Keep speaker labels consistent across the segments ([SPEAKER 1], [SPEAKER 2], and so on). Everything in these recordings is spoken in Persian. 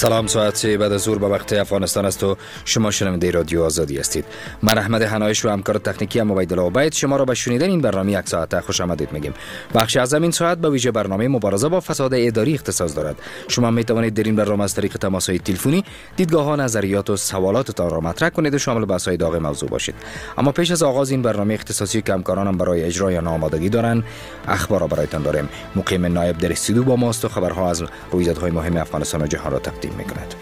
[SPEAKER 1] سلام، ساعت 3 بعد از ظهر به وقت افغانستان است و شما شنونده رادیو آزادی هستید. من احمد حنایش و همکار تکنیکی عبیدالله عبید شما را به شنیدن این برنامه یک ساعته خوش آمدید میگیم. بخش از این ساعت به ویژه برنامه مبارزه با فساد اداری اختصاص دارد. شما می توانید در این برنامه از طریق تماس‌های تلفنی دیدگاه‌ها، نظریات و سوالاتتان را مطرح کنید و شامل بحث‌های داغ موضوع باشید. اما پیش از آغاز این برنامه اختصاصی که همکارانم برای اجرای آن آمادگی دارند، اخبار را برایتان داریم. مقیم نایب در استودیو با ماست و خبرها از رویدادهای مهم افغانستان و جهان را تقدیم می‌کند.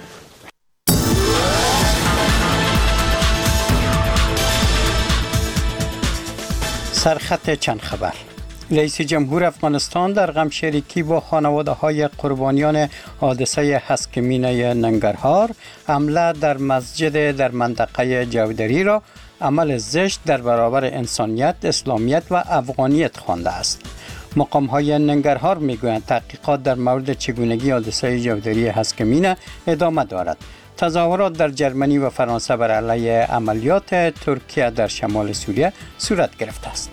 [SPEAKER 2] سرخط چند خبر. رئیس جمهور افغانستان در غم شریکی با خانواده‌های قربانیان حادثه هسکمینه ننگرهار حمله در مسجد در منطقه جودری را عمل زشت در برابر انسانیت، اسلامیت و افغانیت خوانده است. مقام‌های ننگرهار می‌گویند تحقیقات در مورد چگونگی حادثه جودری هسکمینه ادامه دارد. تظاهرات در جرمنی و فرانسه بر علیه عملیات ترکیه در شمال سوریه صورت گرفته است.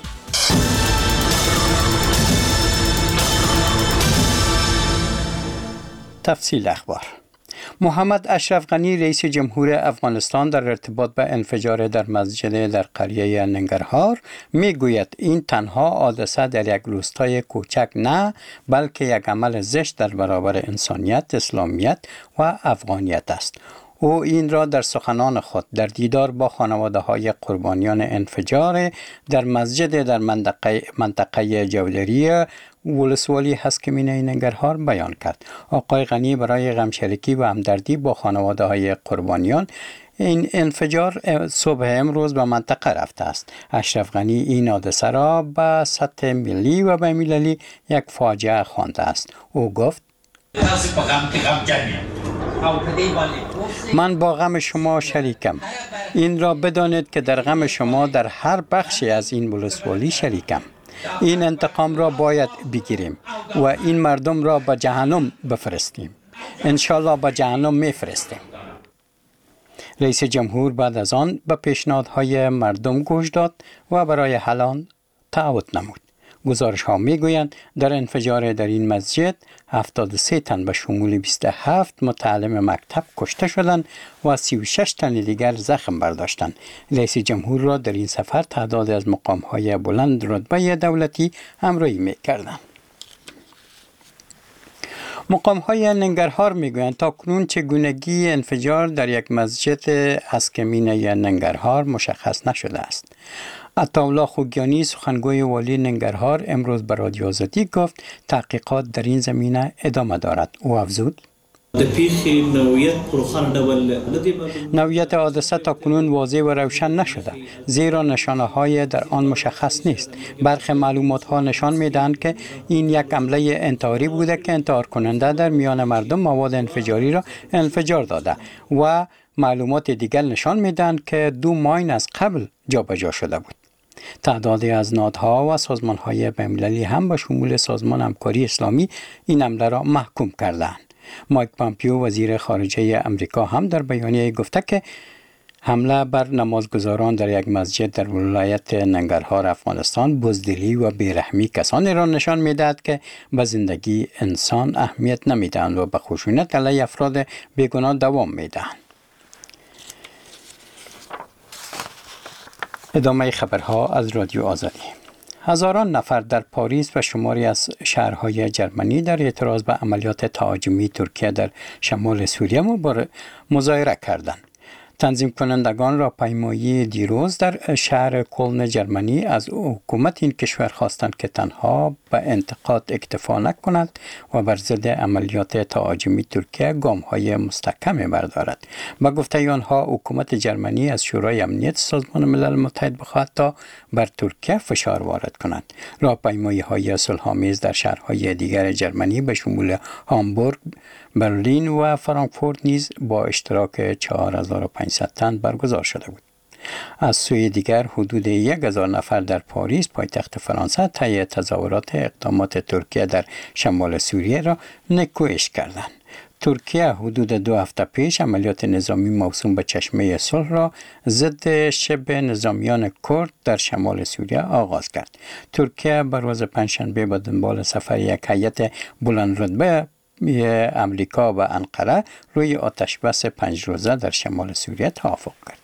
[SPEAKER 2] تفصیل اخبار. محمد اشرف غنی رئیس جمهور افغانستان در ارتباط به انفجار در مسجد در قریه ننگرهار میگوید این تنها حادثه در یک روستای کوچک نه، بلکه یک عمل زشت در برابر انسانیت، اسلامیت و افغانیت است. او این را در سخنان خود در دیدار با خانواده‌های قربانیان انفجار در مسجد در منطقه جودری ولسوالی هسکمینه ننگرهار بیان کرد. آقای غنی برای غمشریکی و همدردی با خانواده‌های قربانیان این انفجار صبح امروز به منطقه رفته است. اشرف غنی این حادثه را به سطح ملی و بین المللی یک فاجعه خوانده است. او گفت: من با غم شما شریکم. این را بدانید که در غم شما در هر بخشی از این ولسوالی شریکم. این انتقام را باید بگیریم و این مردم را به جهنم بفرستیم. انشالله به جهنم میفرستیم. رئیس جمهور بعد از آن به پیشنهادهای مردم گوش داد و برای حل آن تعهد نمود. گزارش ها می گویند در انفجار در این مسجد 73 تن به شمول 27 متعلم مکتب کشته شدند و 36 تن دیگر زخم برداشتند. رئیس جمهور را در این سفر تعداد از مقام های بلند رتبه دولتی همراهی می کردند. مقام های ننگرهار می گویند تا کنون چگونگی انفجار در یک مسجد هسکمینه ننگرهار مشخص نشده است. عطاالله خوگیانی سخنگوی والی ننگرهار امروز به رادیو آزادی گفت تحقیقات در این زمینه ادامه دارد. او افزود: نوعیت حادثه تا کنون واضح و روشن نشده، زیرا نشانه های در آن مشخص نیست. برخی معلومات ها نشان میدهند که این یک حمله انتحاری بوده که انتحار کننده در میان مردم مواد انفجاری را انفجار داده و معلومات دیگر نشان میدهند که 2 ماین از قبل جابجا شده بود. تعدادی از نهادها و سازمان‌های بین‌المللی هم به شمول سازمان همکاری اسلامی این حمله را محکوم کردند. مایک پامپیو وزیر خارجه امریکا هم در بیانیه گفته که حمله بر نمازگزاران در یک مسجد در ولایت ننگرهار افغانستان بزدلی و بیرحمی کسانی را نشان می‌دهد که به زندگی انسان اهمیت نمی‌دهند و به خشونت علیه افراد بیگناه دوام می‌دهند. ادامه خبرها از رادیو آزادی. هزاران نفر در پاریس و شماری از شهرهای جرمنی در اعتراض به عملیات تهاجمی ترکیه در شمال سوریه مظاهره کردند. تنظیم کنندگان را پیمایی دیروز در شهر کلن جرمنی از حکومت این کشور خواستند که تنها به انتقاد اکتفا نکند و بر ضد عملیات تهاجمی ترکیه گام‌های مستحکمی بردارد. با گفته آنها حکومت جرمنی از شورای امنیت سازمان ملل متحد بخواهد تا بر ترکیه فشار وارد کند. راهپیمایی‌های صلح‌آمیز در شهرهای دیگر جرمنی به شمول هامبورگ، برلین و فرانکفورت نیز با اشتراک 4500 تن برگزار شده بود. از سوی دیگر حدود 1000 نفر در پاریس پایتخت فرانسه طی تظاهرات اقدامات ترکیه در شمال سوریه را نکوهش کردند. ترکیه حدود 2 هفته پیش عملیات نظامی موسوم به چشمه صلح را ضد شبه نظامیان کرد در شمال سوریه آغاز کرد. ترکیه بر روز پنجشنبه به دنبال سفر یک هیئت بلند رتبه امریکا و انقره روی آتشبس 5 روزه در شمال سوریه توافق کرد.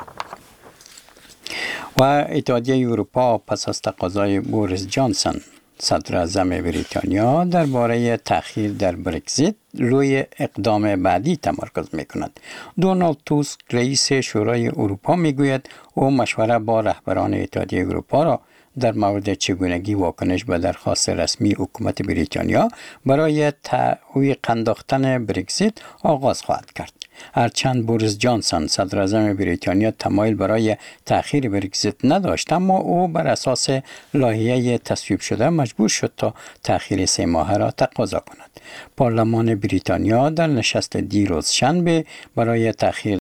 [SPEAKER 2] و اتحادیه اروپا پس از تقاضای بوریس جانسون صدر اعظم بریتانیا درباره تأخیر در برگزیت روی اقدام بعدی تمرکز می‌کند. دونالد توسک رئیس شورای اروپا میگوید او مشوره با رهبران اتحادیه اروپا را در مورد چگونگی واکنش به درخواست رسمی حکومت بریتانیا برای تعویق انداختن برگزیت آغاز خواهد کرد. هرچند بوریس جانسون صدر اعظم بریتانیا تمایل برای تأخیر برگزیت نداشت، اما او بر اساس لایحه تصویب شده مجبور شد تا تأخیر 3 ماهه را تقاضا کند. پارلمان بریتانیا در نشست دیروز شنبه برای تأخیر